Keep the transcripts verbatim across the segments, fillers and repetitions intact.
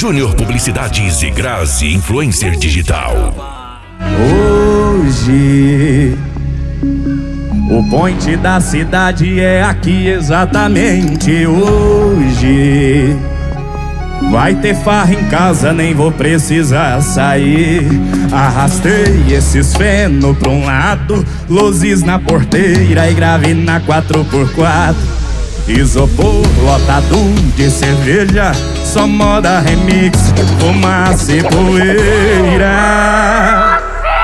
Júnior Publicidades e Grazi Influencer Digital. Hoje o point da cidade é aqui exatamente hoje. Vai ter farra em casa, nem vou precisar sair. Arrastei esses feno pra um lado, luzes na porteira e grave na quatro por quatro. Isopor lotado de cerveja, só moda remix, fumaça e poeira.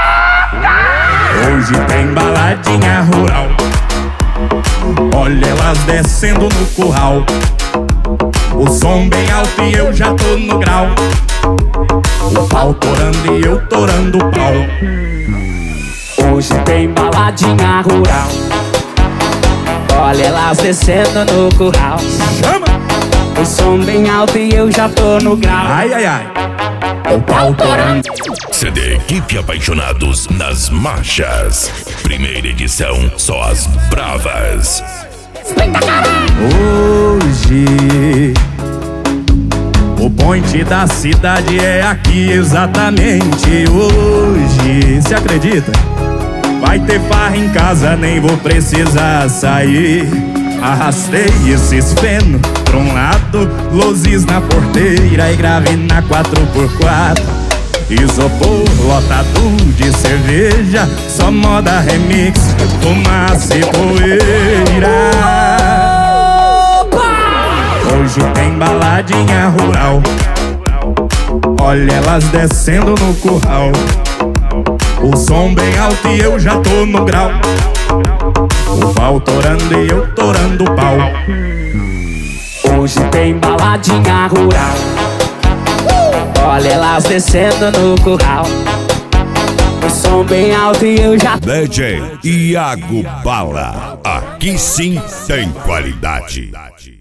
Hoje tem baladinha rural, olha elas descendo no curral. O som bem alto e eu já tô no grau. O pau torando e eu torando o pau. Hoje tem baladinha rural, olha elas descendo no curral. Chama! O som bem alto e eu já tô no grau. Ai, ai, ai. O pau torando. C D Equipe Apaixonados nas Marchas. Primeira edição, só as bravas. Hoje o point da cidade é aqui exatamente hoje. Se acredita? Vai ter farra em casa, nem vou precisar sair. Arrastei esses feno pra um lado, luzes na porteira e grave na quatro por quatro. Isopor lotado de cerveja, só moda remix, fumaça e poeira. Hoje tem baladinha rural, olha elas descendo no curral. O som bem alto e eu já tô no grau. O pau torando e eu torando o pau. Hoje tem baladinha rural, olha elas descendo no curral. O som bem alto e eu já... D J Iago Bala. Aqui sim tem qualidade.